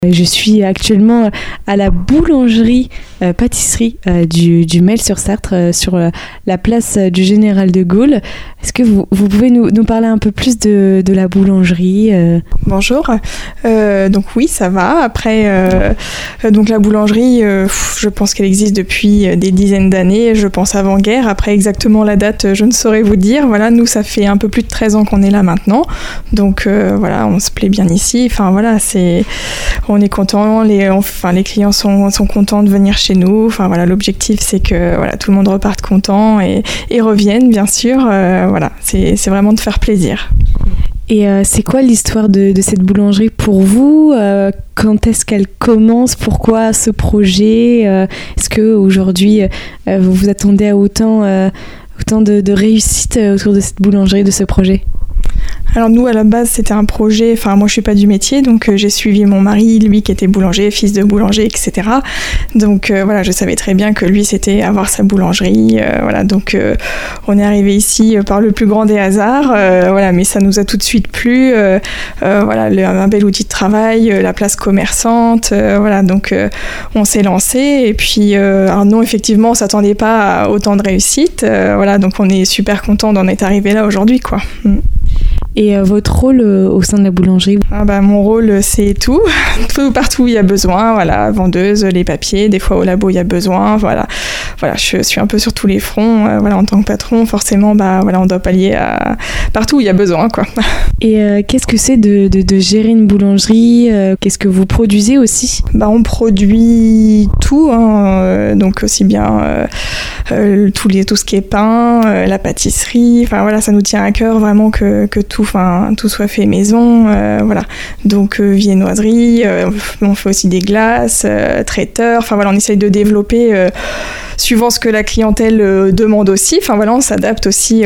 Je suis actuellement à la boulangerie pâtisserie du Mail-sur-Sarthe sur la place du Général de Gaulle. Est-ce que vous pouvez nous parler un peu plus de la boulangerie Bonjour. Donc oui, ça va. Après, donc la boulangerie, je pense qu'elle existe depuis des dizaines d'années. Je pense avant-guerre. Après exactement la date, je ne saurais vous dire. Voilà, nous, ça fait un peu plus de 13 ans qu'on est là maintenant. Donc voilà, on se plaît bien ici. Enfin voilà, on est content. Les clients sont contents de venir chez nous. Enfin voilà, l'objectif c'est que voilà, tout le monde reparte content et revienne bien sûr. Voilà, c'est vraiment de faire plaisir. Et c'est quoi l'histoire de cette boulangerie pour vous ? Quand est-ce qu'elle commence ? Pourquoi ce projet ? Est-ce qu'aujourd'hui, vous vous attendez à autant de réussite autour de cette boulangerie, de ce projet ? Alors nous, à la base, c'était un projet, enfin moi je suis pas du métier, donc j'ai suivi mon mari, lui qui était boulanger, fils de boulanger, etc. Donc voilà, je savais très bien que lui c'était avoir sa boulangerie, voilà, donc on est arrivé ici par le plus grand des hasards, voilà, mais ça nous a tout de suite plu, voilà, un bel outil de travail, la place commerçante, voilà, donc on s'est lancé, et puis alors non, effectivement, on s'attendait pas à autant de réussite, voilà, donc on est super content d'en être arrivé là aujourd'hui, quoi. Et votre rôle au sein de la boulangerie ? Mon rôle, c'est tout partout où il y a besoin, voilà, vendeuse, les papiers, des fois au labo il y a besoin, voilà, je suis un peu sur tous les fronts, voilà, en tant que patron, forcément, voilà, on doit pallier à partout où il y a besoin, quoi. Et qu'est-ce que c'est de gérer une boulangerie ? Qu'est-ce que vous produisez aussi ? On produit tout, hein, donc aussi bien tout ce qui est pain, la pâtisserie, enfin voilà, ça nous tient à cœur vraiment que tout soit fait maison, voilà. Donc viennoiserie, on fait aussi des glaces, traiteur, enfin voilà, on essaye de développer suivant ce que la clientèle demande aussi. Enfin voilà, on s'adapte aussi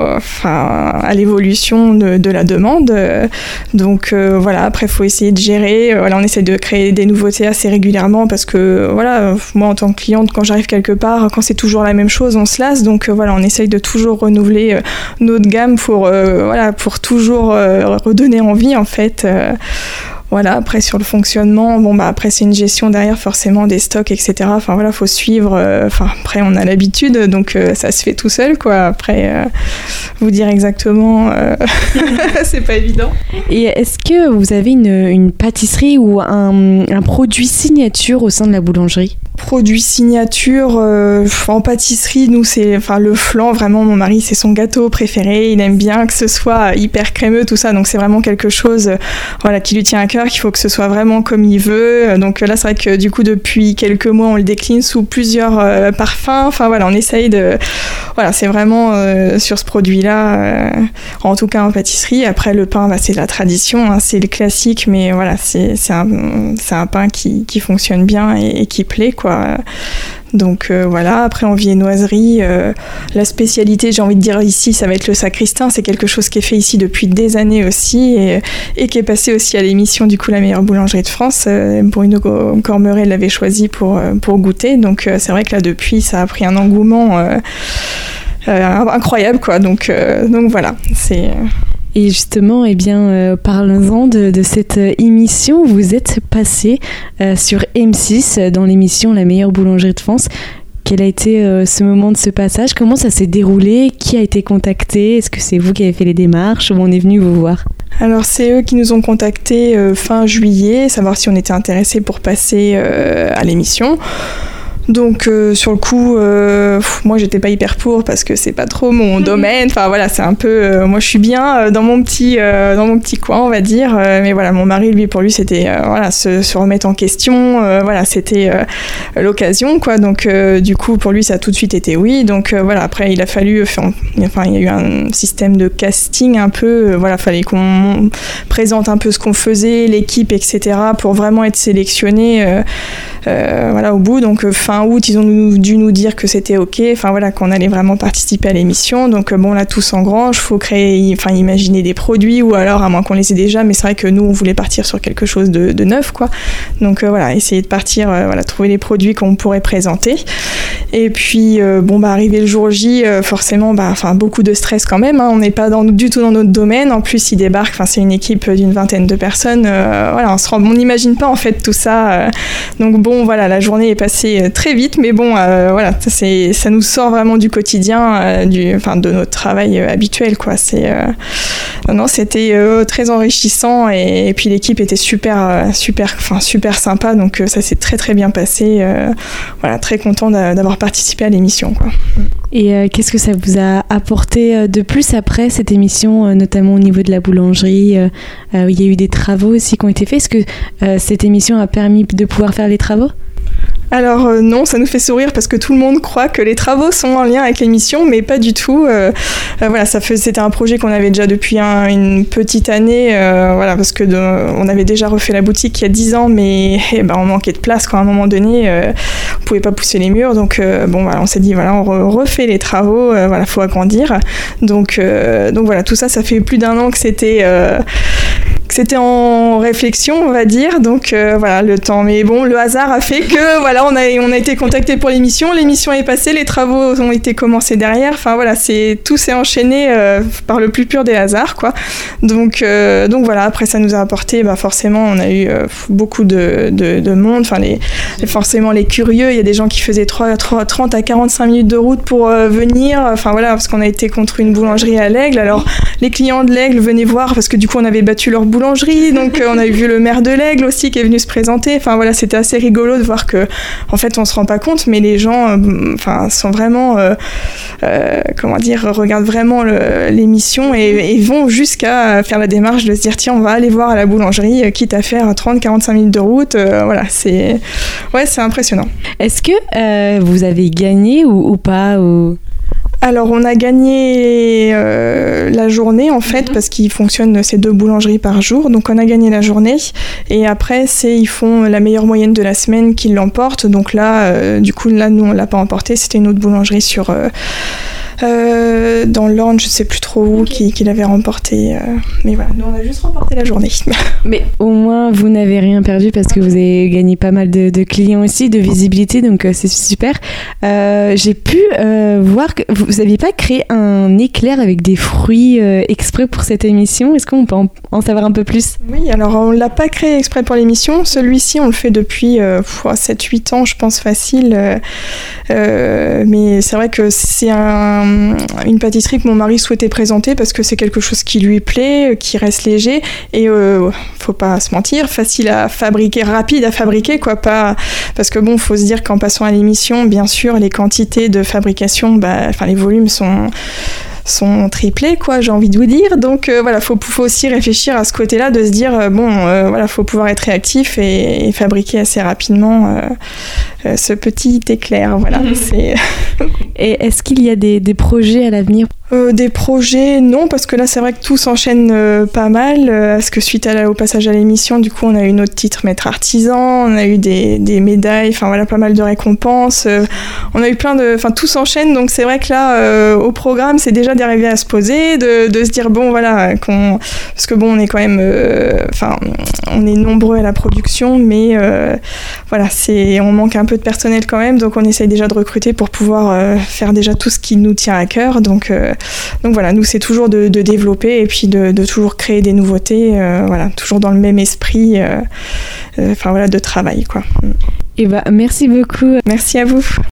à l'évolution de la demande. Donc voilà, après il faut essayer de gérer. Voilà, on essaie de créer des nouveautés assez régulièrement parce que voilà, moi en tant que cliente, quand j'arrive quelque part, quand c'est toujours la même chose, on se lasse. Donc voilà, on essaye de toujours renouveler notre gamme pour toujours redonner envie en fait. Voilà, après sur le fonctionnement, après c'est une gestion derrière forcément des stocks, etc. Enfin voilà, faut suivre. Après on a l'habitude, donc ça se fait tout seul, quoi. Après vous dire exactement, c'est pas évident. Et est-ce que vous avez une pâtisserie ou un produit signature au sein de la boulangerie ? Produit signature en pâtisserie, nous c'est le flan, vraiment mon mari c'est son gâteau préféré, il aime bien que ce soit hyper crémeux, tout ça, donc c'est vraiment quelque chose voilà, qui lui tient à cœur, qu'il faut que ce soit vraiment comme il veut. Donc là c'est vrai que du coup depuis quelques mois on le décline sous plusieurs parfums, enfin voilà, on essaye de... Voilà, c'est vraiment sur ce produit-là, en tout cas en pâtisserie. Après le pain, c'est de la tradition, hein, c'est le classique, mais voilà, c'est un pain qui fonctionne bien et qui plaît, quoi. Donc voilà, après en viennoiserie, la spécialité, j'ai envie de dire ici, ça va être le sacristain, c'est quelque chose qui est fait ici depuis des années aussi et qui est passé aussi à l'émission du coup La meilleure boulangerie de France. Bruno Cormeret l'avait choisi pour goûter, donc c'est vrai que là depuis ça a pris un engouement incroyable, quoi, donc voilà, c'est... Et justement, parlons-en de cette émission. Vous êtes passé sur M6 dans l'émission La meilleure boulangerie de France. Quel a été ce moment de ce passage ? Comment ça s'est déroulé ? Qui a été contacté ? Est-ce que c'est vous qui avez fait les démarches ? Ou on est venu vous voir ? Alors c'est eux qui nous ont contactés fin juillet, savoir si on était intéressés pour passer à l'émission. Donc sur le coup, moi j'étais pas hyper pour parce que c'est pas trop mon domaine. Enfin voilà, c'est un peu, moi je suis bien dans mon petit coin, on va dire. Mais voilà, mon mari, pour lui c'était se remettre en question. Voilà, c'était l'occasion, quoi. Donc du coup pour lui ça a tout de suite été oui. Donc voilà, après il a fallu, il y a eu un système de casting un peu. Voilà, fallait qu'on présente un peu ce qu'on faisait, l'équipe, etc. pour vraiment être sélectionné. Voilà, au bout, donc fin août, ils ont dû nous dire que c'était ok, enfin voilà, qu'on allait vraiment participer à l'émission. Donc là tout s'engrange, faut imaginer des produits, ou alors à moins qu'on les ait déjà, mais c'est vrai que nous on voulait partir sur quelque chose de neuf, quoi. Donc voilà, essayer de partir, trouver les produits qu'on pourrait présenter. Et puis arrivé le jour J, forcément beaucoup de stress quand même, hein. On n'est pas du tout dans notre domaine. En plus ils débarquent, c'est une équipe d'une 20aine de personnes, on n'imagine pas en fait tout ça, donc la journée est passée très vite, mais ça nous sort vraiment du quotidien, de notre travail habituel, quoi. C'était très enrichissant, et puis l'équipe était super sympa, donc ça s'est très très bien passé. Très content d'avoir participé à l'émission, quoi. Et qu'est-ce que ça vous a apporté de plus après cette émission, notamment au niveau de la boulangerie? Il y a eu des travaux aussi qui ont été faits. Est-ce que cette émission a permis de pouvoir faire les travaux? Alors non, ça nous fait sourire parce que tout le monde croit que les travaux sont en lien avec l'émission, mais pas du tout. C'était un projet qu'on avait déjà depuis une petite année, parce que on avait déjà refait la boutique il y a 10 ans, mais on manquait de place quand à un moment donné, on pouvait pas pousser les murs, donc on s'est dit on refait les travaux, faut agrandir. Donc tout ça fait plus d'1 an que c'était en réflexion, on va dire, donc le temps. Mais le hasard a fait que on a été contacté pour l'émission est passée, les travaux ont été commencés derrière, tout s'est enchaîné par le plus pur des hasards, quoi. Donc après ça nous a apporté, forcément on a eu beaucoup de monde, forcément les curieux, il y a des gens qui faisaient 30 à 45 minutes de route pour venir, parce qu'on a été contre une boulangerie à l'Aigle. Alors les clients de l'Aigle venaient voir parce que du coup on avait battu leur boulangerie, donc on a vu le maire de l'Aigle aussi qui est venu se présenter. C'était assez rigolo de voir que en fait on se rend pas compte, mais les gens sont vraiment regardent vraiment l'émission et vont jusqu'à faire la démarche de se dire tiens, on va aller voir à la boulangerie, quitte à faire 30-45 minutes de route. C'est impressionnant. Est-ce que vous avez gagné ou pas ou... Alors on a gagné la journée en fait, parce qu'ils fonctionnent ces 2 boulangeries par jour, donc on a gagné la journée, et après ils font la meilleure moyenne de la semaine qui l'emporte. Donc là nous on l'a pas emporté, c'était une autre boulangerie dans l'Orne, je sais plus trop où, qui l'avait remporté, mais nous on a juste remporté la journée. Mais au moins vous n'avez rien perdu parce que vous avez gagné pas mal de clients aussi, de visibilité, donc c'est super. J'ai pu voir que vous n'aviez pas créé un éclair avec des fruits exprès pour cette émission. Est-ce qu'on peut en savoir un peu plus? Oui, alors on l'a pas créé exprès pour l'émission, celui-ci on le fait depuis 7-8 ans je pense, facile, mais c'est vrai que c'est une pâtisserie que mon mari souhaitait présenter parce que c'est quelque chose qui lui plaît, qui reste léger et faut pas se mentir, facile à fabriquer, rapide à fabriquer, quoi, pas parce que faut se dire qu'en passant à l'émission, bien sûr, les quantités de fabrication, les volumes sont triplés, quoi, j'ai envie de vous dire. Donc faut aussi réfléchir à ce côté-là, de se dire faut pouvoir être réactif et fabriquer assez rapidement ce petit éclair. Et est-ce qu'il y a des projets à l'avenir? Des projets, non, parce que là c'est vrai que tout s'enchaîne pas mal, parce que suite au passage à l'émission, du coup on a eu notre titre maître artisan, on a eu des médailles, pas mal de récompenses, on a eu tout s'enchaîne, donc c'est vrai que là au programme c'est déjà d'arriver à se poser, de se dire parce que on est quand même, on est nombreux à la production, mais on manque un peu de personnel quand même, donc on essaye déjà de recruter pour pouvoir faire déjà tout ce qui nous tient à cœur, donc nous c'est toujours de développer et puis de toujours créer des nouveautés, toujours dans le même esprit de travail, quoi. Et merci beaucoup. Merci à vous.